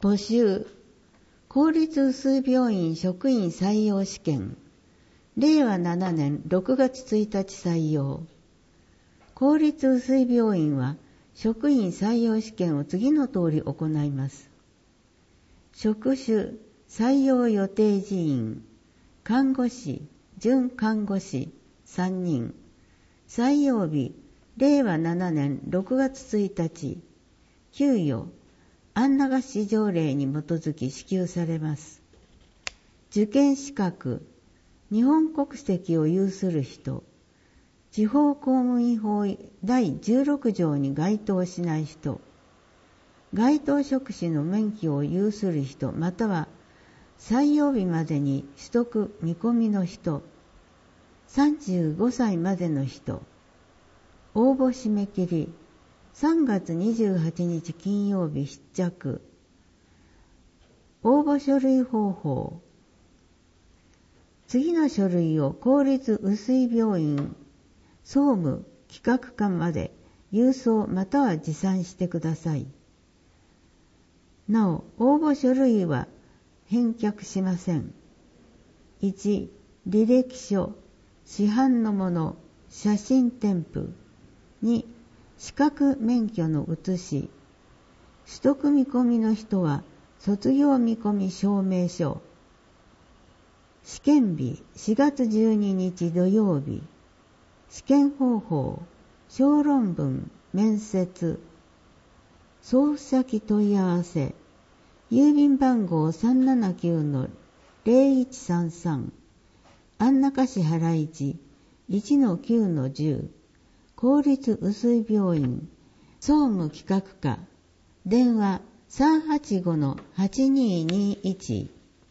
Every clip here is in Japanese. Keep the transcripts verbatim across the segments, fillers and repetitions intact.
募集。公立雨水病院職員採用試験。れいわななねんろくがつついたち採用。公立雨水病院は職員採用試験を次の通り行います。職種、採用予定人員、看護師、准看護師さんにん。採用日、れいわななねんろくがつついたち。給与、安中市条例に基づき支給されます。受験資格、日本国籍を有する人、地方公務員法だいじゅうろくじょうに該当しない人、該当職種の免許を有する人または採用日までに取得見込みの人、さんじゅうごさいまでの人。応募締め切り、さんがつにじゅうはちにち金曜日必着。応募書類方法。次の書類を公立雨水病院総務企画課まで郵送または持参してください。なお、応募書類は返却しません。いち、履歴書、市販のもの、写真添付。に、資格免許の写し。取得見込みの人は卒業見込み証明書。試験日しがつじゅうににち土曜日。試験方法、小論文、面接。送付先問い合わせ。郵便番号 さんななきゅうのぜろいちさんさん。安中市原市 いちのきゅうのじゅう。公立雨水病院総務企画課。電話 さんはちごのはちにーにーいち。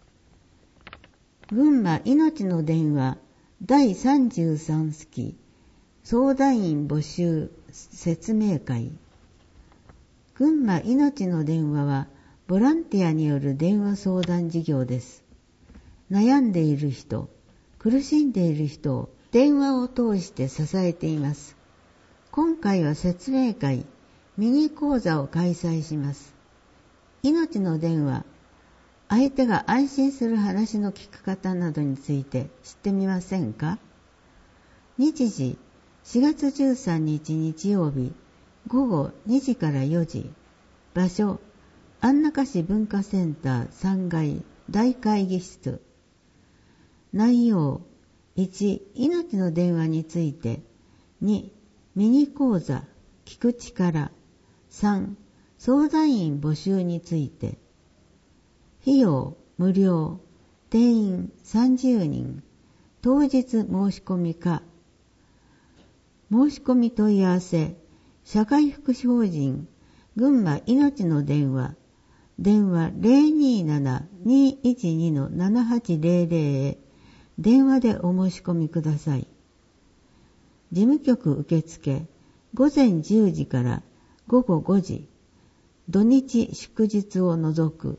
群馬いのちの電話だいさんじゅうさんすき相談員募集説明会。群馬いのちの電話はボランティアによる電話相談事業です。悩んでいる人、苦しんでいる人を電話を通して支えています。今回は説明会、ミニ講座を開催します。いのちの電話、相手が安心する話の聞き方などについて知ってみませんか？日時、しがつじゅうさんにち日曜日、ごごにじからよじ。場所、安中市文化センターさんがい大会議室。内容、いち、命の電話について。に、ミニ講座、聞く力。さん、相談員募集について。費用、無料。定員さんじゅうにん。当日申し込みか。申し込み問い合わせ、社会福祉法人、群馬いのちの電話。電話 ぜろにーなな にーいちに のななはちぜろぜろ へ電話でお申し込みください。事務局受付、ごぜんじゅうじからごごごじ、土日祝日を除く。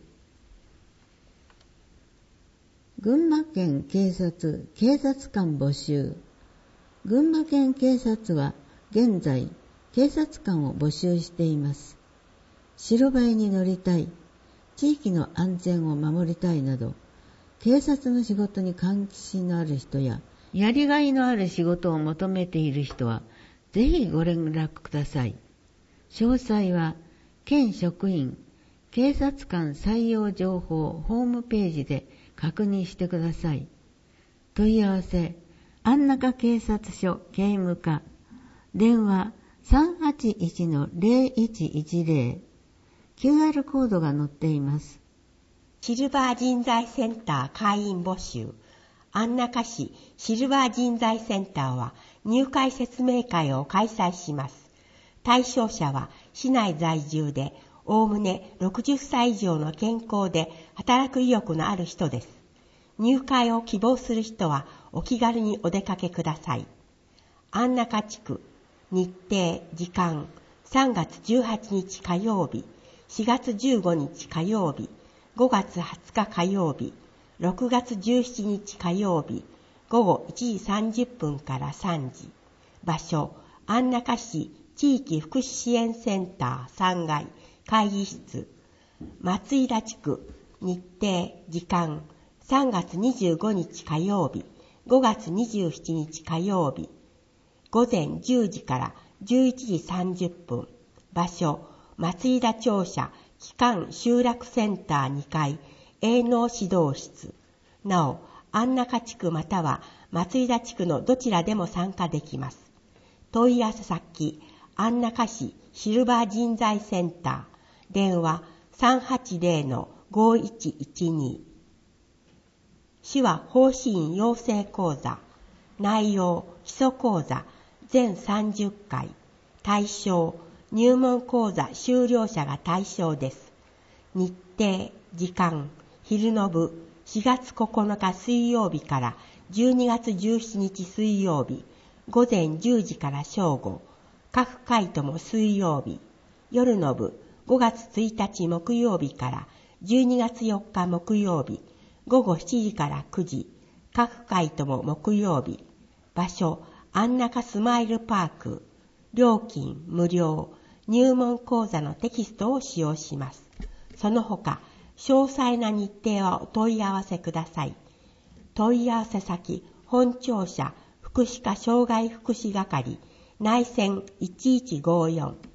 群馬県警察警察官募集。群馬県警察は現在警察官を募集しています。白バイに乗りたい、地域の安全を守りたいなど、警察の仕事に関心のある人や、やりがいのある仕事を求めている人は、ぜひご連絡ください。詳細は、県職員、警察官採用情報ホームページで確認してください。問い合わせ、安中警察署警務課、電話 さんはちいちのぜろいちいちぜろ、キューアール コードが載っています。 シルバー人材センター会員募集。安中市シルバー人材センターは入会説明会を開催します。対象者は市内在住でおおむねろくじゅっさい以上の健康で働く意欲のある人です。入会を希望する人はお気軽にお出かけください。安中地区、日程、時間、さんがつじゅうはちにち火曜日、しがつじゅうごにち火曜日、ごがつはつか火曜日、ろくがつじゅうしちにち火曜日、ごごいちじさんじゅっぷんからさんじ。場所、安中市地域福祉支援センターさんがい会議室。 松井田地区、日程、時間、さんがつにじゅうごにち火曜日、ごがつにじゅうしちにち火曜日、ごぜんじゅうじからじゅういちじさんじゅっぷん、場所、松井田庁舎、機関集落センターにかい、営農指導室。なお、安中地区または松井田地区のどちらでも参加できます。問い合わせ先、安中市シルバー人材センター、電話 さんはちゼロ ごいちいちに。市は奉仕員養成講座、内容、基礎講座、全さんじゅっかい、対象、入門講座修了者が対象です。日程、時間、昼の部、しがつここのか水曜日からじゅうにがつじゅうしちにち水曜日、ごぜんじゅうじから正午、各回とも水曜日、夜の部、ごがつついたち木曜日からじゅうにがつよっか木曜日、ごごしちじからくじ、各回とも木曜日、場所、安中スマイルパーク、料金無料、入門講座のテキストを使用します。その他、詳細な日程はお問い合わせください。問い合わせ先、本庁舎、福祉課障害福祉係、内線いちいちごよん。